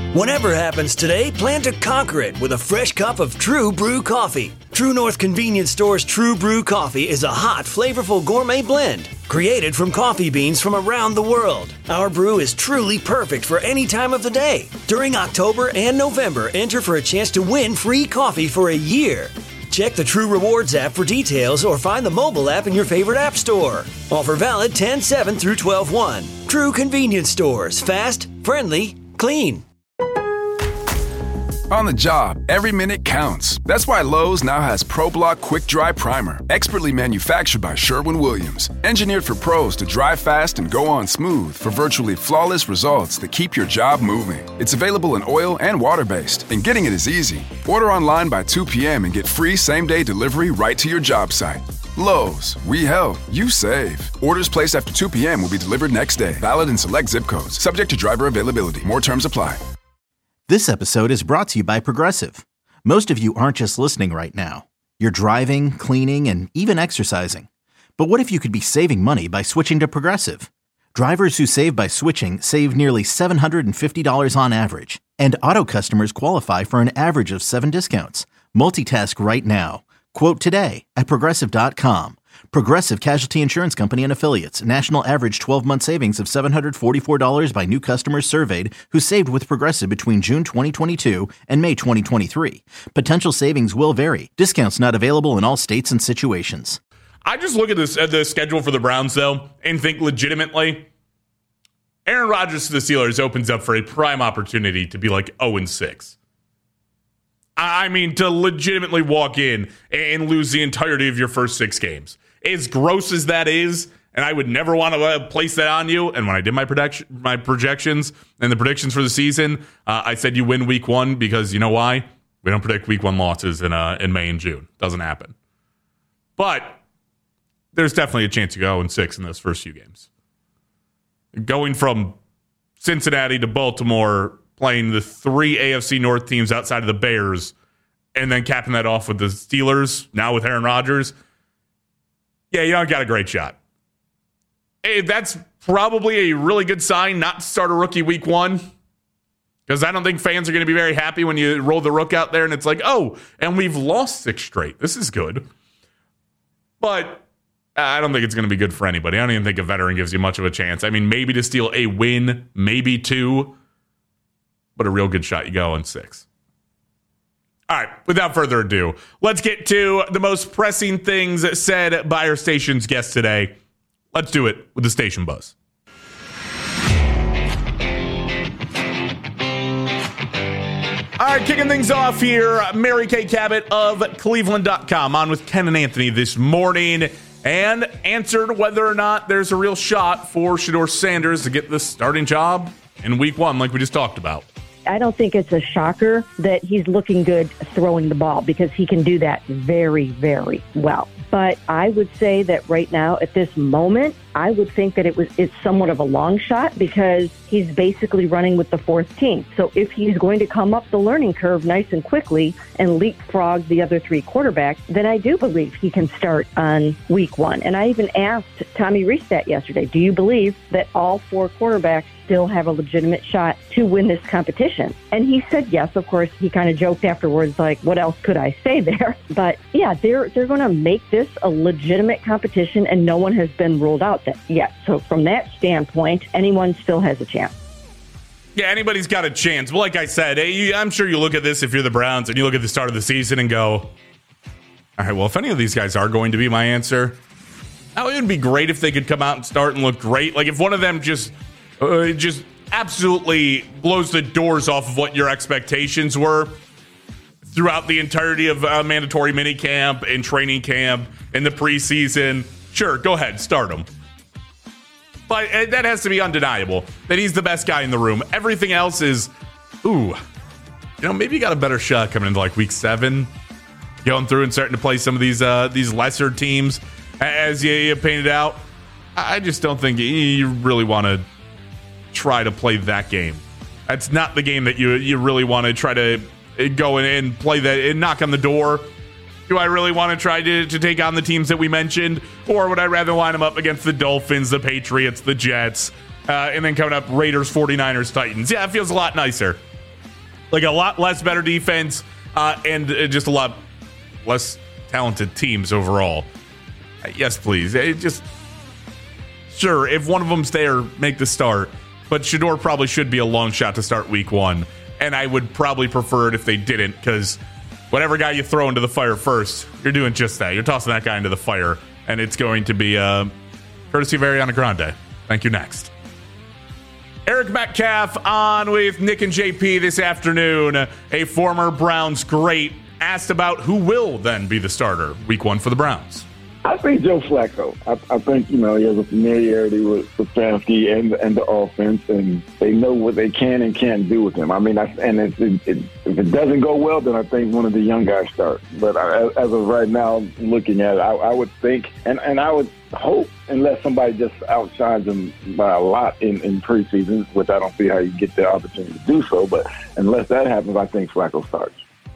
Whatever happens today, plan to conquer it with a fresh cup of True Brew coffee. True North Convenience Store's True Brew coffee is a hot, flavorful gourmet blend created from coffee beans from around the world. Our brew is truly perfect for any time of the day. During October and November, enter for a chance to win free coffee for a year. Check the True Rewards app for details or find the mobile app in your favorite app store. Offer valid 10/7 through 12/1. True Convenience Stores. Fast, friendly, clean. On the job, every minute counts. That's why Lowe's now has ProBlock Quick Dry Primer, expertly manufactured by Sherwin-Williams. Engineered for pros to dry fast and go on smooth for virtually flawless results that keep your job moving. It's available in oil and water-based, and getting it is easy. Order online by 2 p.m. and get free same-day delivery right to your job site. Lowe's, we help, you save. Orders placed after 2 p.m. will be delivered next day. Valid in select zip codes. Subject to driver availability. More terms apply. This episode is brought to you by Progressive. Most of you aren't just listening right now. You're driving, cleaning, and even exercising. But what if you could be saving money by switching to Progressive? Drivers who save by switching save nearly $750 on average. And auto customers qualify for an average of 7 discounts. Multitask right now. Quote today at Progressive.com. Progressive Casualty Insurance Company and Affiliates. National average 12-month savings of $744 by new customers surveyed who saved with Progressive between June 2022 and May 2023. Potential savings will vary. Discounts not available in all states and situations. I just look at the schedule for the Browns, though, and think legitimately, Aaron Rodgers to the Steelers opens up for a prime opportunity to be like 0-6. I mean, to legitimately walk in and lose the entirety of your first 6 games. As gross as that is, and I would never want to place that on you. And when I did my projections and the predictions for the season, I said you win week 1 because you know why? We don't predict week 1 losses in May and June. Doesn't happen. But there's definitely a chance to go 0-6 in those first few games. Going from Cincinnati to Baltimore, playing the 3 AFC North teams outside of the Bears, and then capping that off with the Steelers, now with Aaron Rodgers. Yeah, you don't got a great shot. Hey, that's probably a really good sign not to start a rookie week 1, because I don't think fans are going to be very happy when you roll the rook out there and it's like, oh, and we've lost 6 straight. This is good. But I don't think it's going to be good for anybody. I don't even think a veteran gives you much of a chance. I mean, maybe to steal a win, maybe 2, but a real good shot, you go 0-6. All right, without further ado, let's get to the most pressing things said by our station's guest today. Let's do it with the station buzz. All right, kicking things off here, Mary Kay Cabot of Cleveland.com on with Ken and Anthony this morning and answered whether or not there's a real shot for Shedeur Sanders to get the starting job in week 1 like we just talked about. I don't think it's a shocker that he's looking good throwing the ball because he can do that very, very well. But I would say that right now, at this moment, I would think that it's somewhat of a long shot because he's basically running with the 4th team. So if he's going to come up the learning curve nice and quickly and leapfrog the other 3 quarterbacks, then I do believe he can start on week 1. And I even asked Tommy Rees that yesterday, do you believe that all 4 quarterbacks still have a legitimate shot to win this competition? And he said yes. Of course, he kind of joked afterwards, like, what else could I say there? But yeah, they're going to make this a legitimate competition, and no one has been ruled out yet. So from that standpoint, anyone still has a chance. Yeah, anybody's got a chance. Well, like I said, I'm sure you look at this if you're the Browns and you look at the start of the season and go, all right, well, if any of these guys are going to be my answer, it would be great if they could come out and start and look great. Like if one of them just absolutely blows the doors off of what your expectations were throughout the entirety of mandatory minicamp and training camp and the preseason, sure, go ahead, start him. But that has to be undeniable that he's the best guy in the room. Everything else is, maybe you got a better shot coming into like week 7, going through and starting to play some of these lesser teams as you painted out. I just don't think you really want to try to play that game. That's not the game that you really want to try to go in and play that and knock on the door. Do I really want to try to take on the teams that we mentioned? Or would I rather line them up against the Dolphins, the Patriots, the Jets, and then coming up Raiders, 49ers, Titans? Yeah, it feels a lot nicer. Like a lot less better defense and just a lot less talented teams overall. Yes, please. Sure, if one of them's there, make the start. But Shedeur probably should be a long shot to start week 1. And I would probably prefer it if they didn't, because whatever guy you throw into the fire first, you're doing just that. You're tossing that guy into the fire, and it's going to be courtesy of Ariana Grande. Thank you. Next. Eric Metcalf on with Nick and JP this afternoon. A former Browns great asked about who will then be the starter week 1 for the Browns. I think Joe Flacco. I think, he has a familiarity with Stefanski and the offense, and they know what they can and can't do with him. I mean, if it doesn't go well, then I think one of the young guys start. But as of right now, looking at it, I would think, and I would hope, unless somebody just outshines him by a lot in preseason, which I don't see how you get the opportunity to do so, but unless that happens, I think Flacco starts.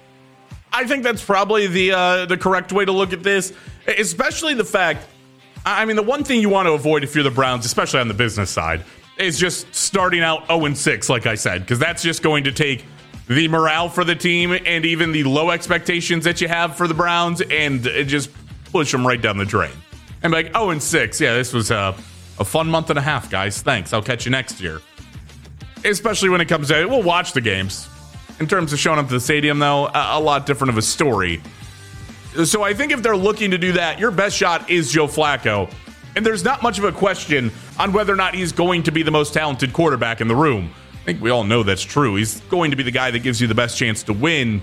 I think that's probably the correct way to look at this, especially the fact, the one thing you want to avoid if you're the Browns, especially on the business side, is just starting out 0-6, like I said, because that's just going to take the morale for the team and even the low expectations that you have for the Browns and just push them right down the drain. And be like, 0-6, yeah, this was a fun month and a half, guys. Thanks, I'll catch you next year. Especially when it comes to, we'll watch the games. In terms of showing up to the stadium, though, a lot different of a story. So I think if they're looking to do that, your best shot is Joe Flacco. And there's not much of a question on whether or not he's going to be the most talented quarterback in the room. I think we all know that's true. He's going to be the guy that gives you the best chance to win.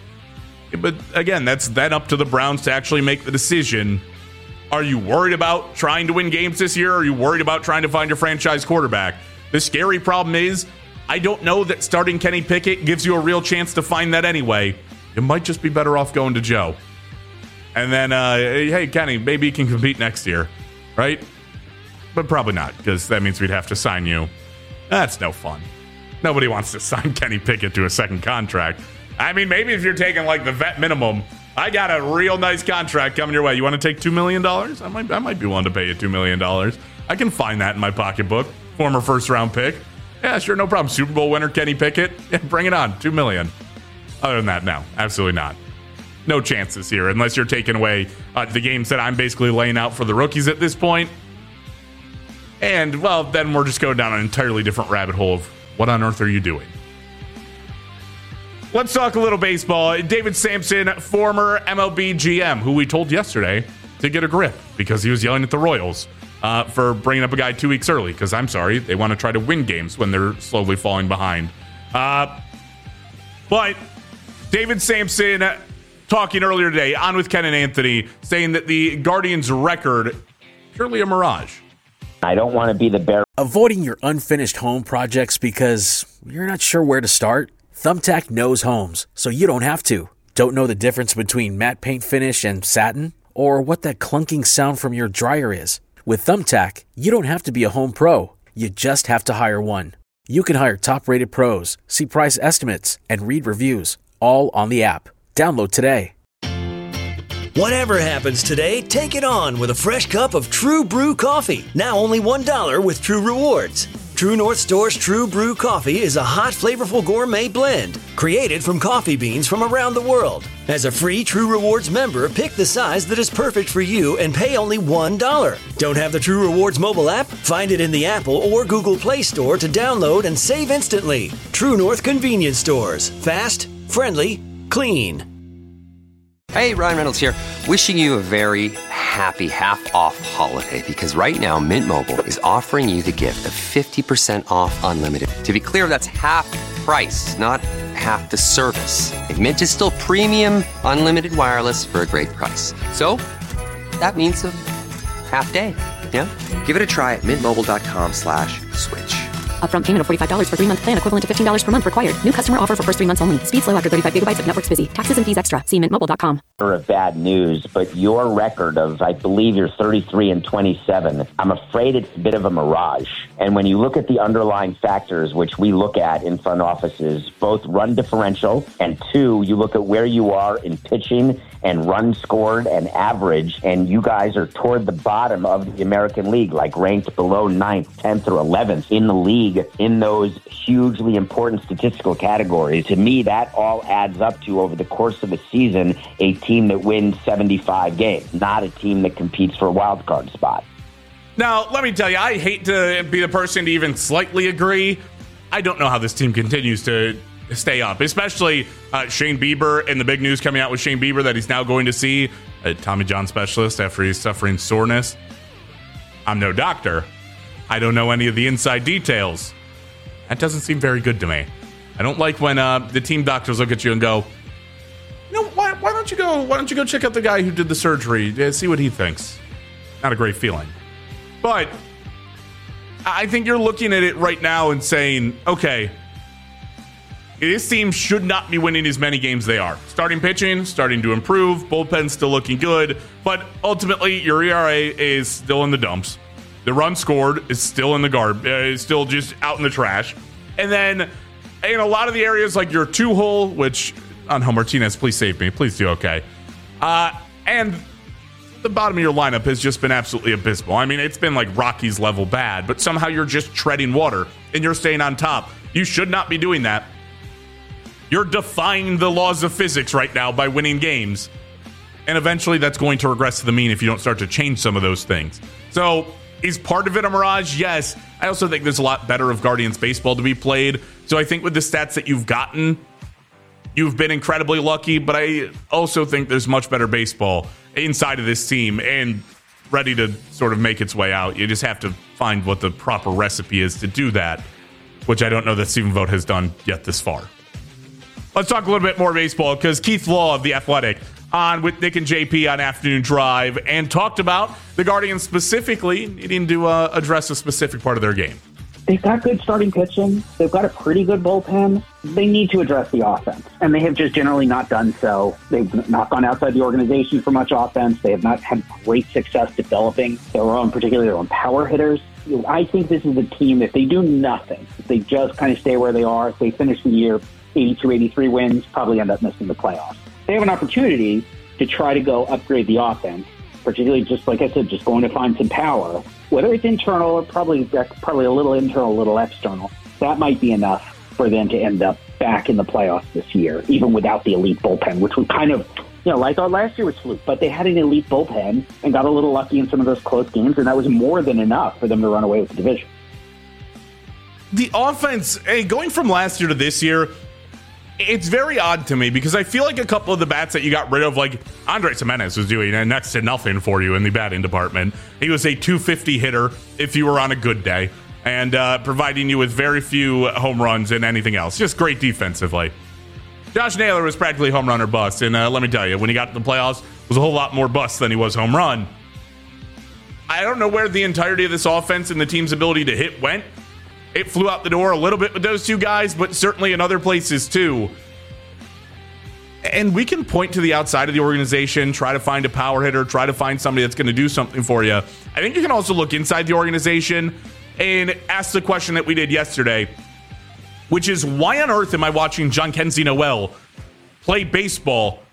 But again, that's then up to the Browns to actually make the decision. Are you worried about trying to win games this year? Or are you worried about trying to find your franchise quarterback? The scary problem is, I don't know that starting Kenny Pickett gives you a real chance to find that anyway. You might just be better off going to Joe. And then, hey, Kenny, maybe you can compete next year, right? But probably not, because that means we'd have to sign you. That's no fun. Nobody wants to sign Kenny Pickett to a second contract. Maybe if you're taking like the vet minimum, I got a real nice contract coming your way. You want to take $2 million? I might be willing to pay you $2 million. I can find that in my pocketbook. Former first-round pick. Yeah, sure, no problem. Super Bowl winner Kenny Pickett. Yeah, bring it on. $2 million. Other than that, no, absolutely not. No chances here, unless you're taking away the games that I'm basically laying out for the rookies at this point. And, well, then we're just going down an entirely different rabbit hole of what on earth are you doing? Let's talk a little baseball. David Samson, former MLB GM, who we told yesterday to get a grip because he was yelling at the Royals for bringing up a guy 2 weeks early, because I'm sorry, they want to try to win games when they're slowly falling behind. But David Samson talking earlier today on with Ken and Anthony, saying that the Guardians' record purely a mirage. I don't want to be the bearer. Avoiding your unfinished home projects because you're not sure where to start? Thumbtack knows homes, so you don't have to. Don't know the difference between matte paint finish and satin? Or what that clunking sound from your dryer is? With Thumbtack, you don't have to be a home pro. You just have to hire one. You can hire top-rated pros, see price estimates, and read reviews, all on the app. Download today. Whatever happens today, take it on with a fresh cup of True Brew coffee. Now only $1 with True Rewards. True North Store's True Brew coffee is a hot, flavorful gourmet blend created from coffee beans from around the world. As a free True Rewards member, pick the size that is perfect for you and pay only $1. Don't have the True Rewards mobile app? Find it in the Apple or Google Play Store to download and save instantly. True North Convenience Stores. Fast, friendly, clean. Hey, Ryan Reynolds here. Wishing you a very happy half-off holiday, because right now Mint Mobile is offering you the gift of 50% off unlimited. To be clear, that's half price, not half the service. And Mint is still premium unlimited wireless for a great price. So that means a half day. Yeah? Give it a try at mintmobile.com/switch. Upfront payment of $45 for 3-month plan, equivalent to $15 per month required. New customer offer for first 3 months only. Speed slow after 35 gigabytes if network's busy. Taxes and fees extra. See mintmobile.com. Of bad news, but your record of, I believe you're 33-27, I'm afraid it's a bit of a mirage. And when you look at the underlying factors, which we look at in front offices, both run differential, and two, you look at where you are in pitching and runs scored and average, and you guys are toward the bottom of the American League, like ranked below 9th, 10th, or 11th in the league league in those hugely important statistical categories. To me, that all adds up to, over the course of a season, a team that wins 75 games, not a team that competes for a wild card spot. Now, let me tell you, I hate to be the person to even slightly agree. I don't know how this team continues to stay up, especially Shane Bieber, and the big news coming out with Shane Bieber that he's now going to see a Tommy John specialist after he's suffering soreness. I'm no doctor. I don't know any of the inside details. That doesn't seem very good to me. I don't like when the team doctors look at you and go, why don't you go check out the guy who did the surgery, see what he thinks. Not a great feeling. But I think you're looking at it right now and saying, okay, this team should not be winning as many games they are. Starting pitching, starting to improve, bullpen still looking good, but ultimately your ERA is still in the dumps. The run scored is still in the is still just out in the trash. And then in a lot of the areas like your 2-hole, which Angel Martinez, please save me, please do okay. And the bottom of your lineup has just been absolutely abysmal. I mean, it's been like Rockies level bad, but somehow you're just treading water and you're staying on top. You should not be doing that. You're defying the laws of physics right now by winning games. And eventually that's going to regress to the mean if you don't start to change some of those things. So is part of it a mirage? Yes. I also think there's a lot better of Guardians baseball to be played. So I think with the stats that you've gotten, you've been incredibly lucky, but I also think there's much better baseball inside of this team and ready to sort of make its way out. You just have to find what the proper recipe is to do that, which I don't know that Stephen Vogt has done yet this far. Let's talk a little bit more baseball, because Keith Law of The Athletic on with Nick and JP on Afternoon Drive and talked about the Guardians specifically needing to address a specific part of their game. They've got good starting pitching. They've got a pretty good bullpen. They need to address the offense, and they have just generally not done so. They've not gone outside the organization for much offense. They have not had great success developing particularly their own power hitters. I think this is a team, if they do nothing, if they just kind of stay where they are, if they finish the year 82, 83 wins, probably end up missing the playoffs. They have an opportunity to try to go upgrade the offense, particularly just like I said, just going to find some power. Whether it's internal or probably a little internal, a little external, that might be enough for them to end up back in the playoffs this year, even without the elite bullpen, which was kind of, I thought last year was fluke, but they had an elite bullpen and got a little lucky in some of those close games, and that was more than enough for them to run away with the division. The offense, going from last year to this year, it's very odd to me because I feel like a couple of the bats that you got rid of, like Andres Gimenez was doing next to nothing for you in the batting department. He was a 250 hitter if you were on a good day and providing you with very few home runs and anything else. Just great defensively. Josh Naylor was practically home run or bust. And let me tell you, when he got to the playoffs, it was a whole lot more bust than he was home run. I don't know where the entirety of this offense and the team's ability to hit went. It flew out the door a little bit with those two guys, but certainly in other places too. And we can point to the outside of the organization, try to find a power hitter, try to find somebody that's going to do something for you. I think you can also look inside the organization and ask the question that we did yesterday, which is, why on earth am I watching Jhonkensy Noel play baseball?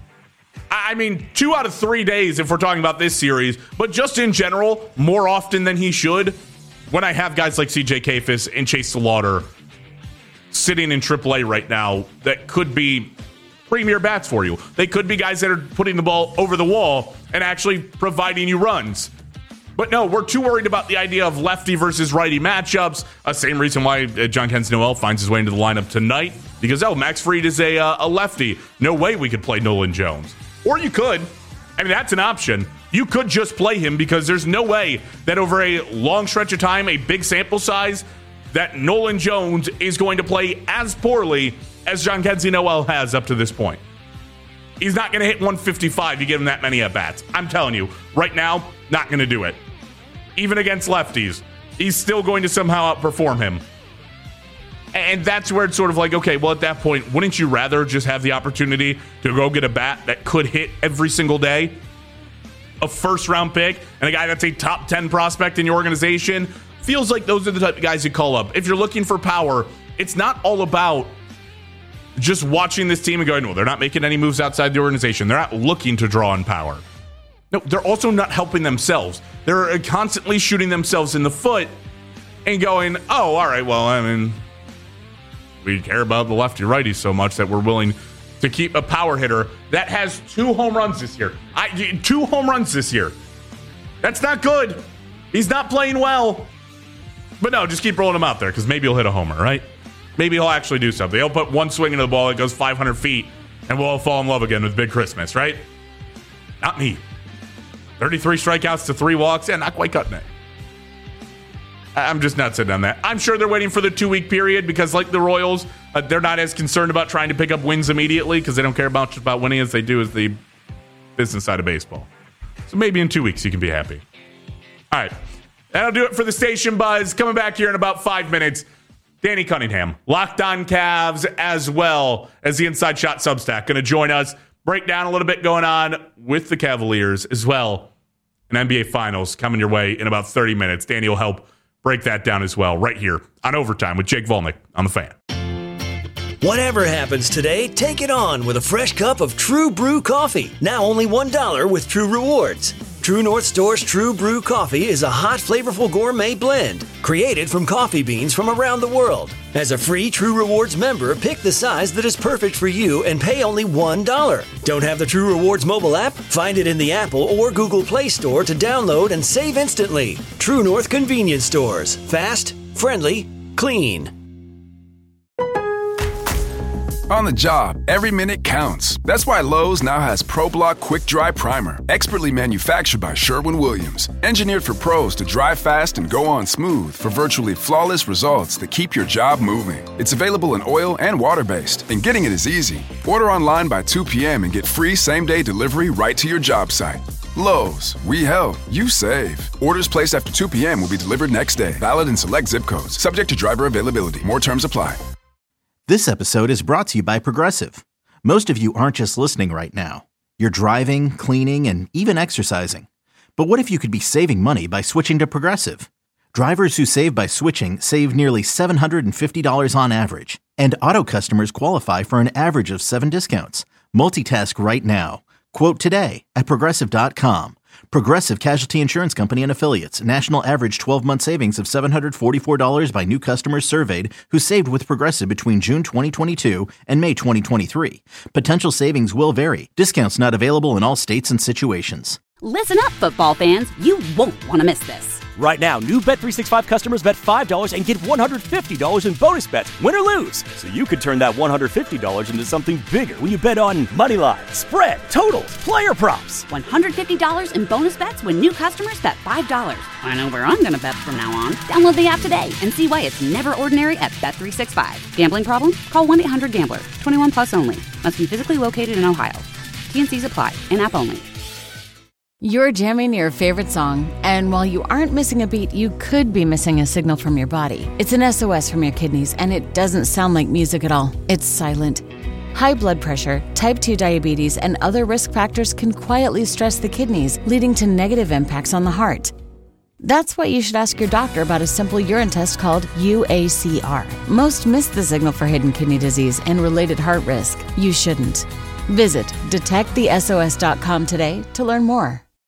I mean, 2 out of 3 days if we're talking about this series, but just in general, more often than he should, when I have guys like CJ Kayfus and Chase Slaughter sitting in AAA right now that could be premier bats for you. They could be guys that are putting the ball over the wall and actually providing you runs. But no, we're too worried about the idea of lefty versus righty matchups. Same reason why Jhonkensy Noel finds his way into the lineup tonight. Because, Max Fried is a lefty. No way we could play Nolan Jones. Or you could. I mean, that's an option. You could just play him because there's no way that over a long stretch of time, a big sample size, that Nolan Jones is going to play as poorly as Jhonkensy Noel has up to this point. He's not going to hit 155. You give him that many at-bats. I'm telling you, right now, not going to do it. Even against lefties, he's still going to somehow outperform him. And that's where it's sort of like, okay, well, at that point, wouldn't you rather just have the opportunity to go get a bat that could hit every single day? A first-round pick and a guy that's a top 10 prospect in your organization? Feels like those are the type of guys you call up. If you're looking for power, it's not all about just watching this team and going, well, they're not making any moves outside the organization. They're not looking to draw on power. No, they're also not helping themselves. They're constantly shooting themselves in the foot. and going, oh, all right, well, I mean, we care about the lefty-righty so much that we're willing to keep a power hitter that has 2 home runs this year. 2 home runs this year. That's not good. He's not playing well. But no, just keep rolling him out there because maybe he'll hit a homer, right? Maybe he'll actually do something. He'll put one swing into the ball that goes 500 feet and we'll all fall in love again with Big Christmas, right? Not me. 33 strikeouts to 3 walks and not quite cutting it. I'm just not sitting on that. I'm sure they're waiting for the 2-week period because, like the Royals, they're not as concerned about trying to pick up wins immediately because they don't care much about winning as they do as the business side of baseball. So maybe in 2 weeks you can be happy. All right. That'll do it for the Station Buzz. Coming back here in about 5 minutes, Danny Cunningham, Locked On Cavs, as well as the Inside Shot Substack, going to join us, break down a little bit going on with the Cavaliers as well. And NBA Finals coming your way in about 30 minutes. Danny will help break that down as well right here on Overtime with Jake Volnick on The Fan. Whatever happens today, take it on with a fresh cup of True Brew coffee. Now only $1 with True Rewards. True North Store's True Brew coffee is a hot, flavorful gourmet blend created from coffee beans from around the world. As a free True Rewards member, pick the size that is perfect for you and pay only $1. Don't have the True Rewards mobile app? Find it in the Apple or Google Play Store to download and save instantly. True North Convenience Stores. Fast, friendly, clean. On the job, every minute counts. That's why Lowe's now has ProBlock Quick Dry Primer, expertly manufactured by Sherwin-Williams. Engineered for pros to dry fast and go on smooth for virtually flawless results that keep your job moving. It's available in oil and water-based, and getting it is easy. Order online by 2 p.m. and get free same-day delivery right to your job site. Lowe's, we help, you save. Orders placed after 2 p.m. will be delivered next day. Valid in select zip codes. Subject to driver availability. More terms apply. This episode is brought to you by Progressive. Most of you aren't just listening right now. You're driving, cleaning, and even exercising. But what if you could be saving money by switching to Progressive? Drivers who save by switching save nearly $750 on average. And auto customers qualify for an average of 7 discounts. Multitask right now. Quote today at Progressive.com. Progressive Casualty Insurance Company and Affiliates. National average 12-month savings of $744 by new customers surveyed who saved with Progressive between June 2022 and May 2023. Potential savings will vary. Discounts not available in all states and situations. Listen up, football fans. You won't want to miss this. Right now, new Bet365 customers bet $5 and get $150 in bonus bets, win or lose. So you could turn that $150 into something bigger when you bet on moneyline, spread, totals, player props. $150 in bonus bets when new customers bet $5. I know where I'm going to bet from now on. Download the app today and see why it's never ordinary at Bet365. Gambling problem? Call 1-800-GAMBLER. 21 plus only. Must be physically located in Ohio. T&Cs apply. In-app only. You're jamming your favorite song, and while you aren't missing a beat, you could be missing a signal from your body. It's an SOS from your kidneys, and it doesn't sound like music at all. It's silent. High blood pressure, type 2 diabetes, and other risk factors can quietly stress the kidneys, leading to negative impacts on the heart. That's why you should ask your doctor about a simple urine test called UACR. Most miss the signal for hidden kidney disease and related heart risk. You shouldn't. Visit detectthesos.com today to learn more.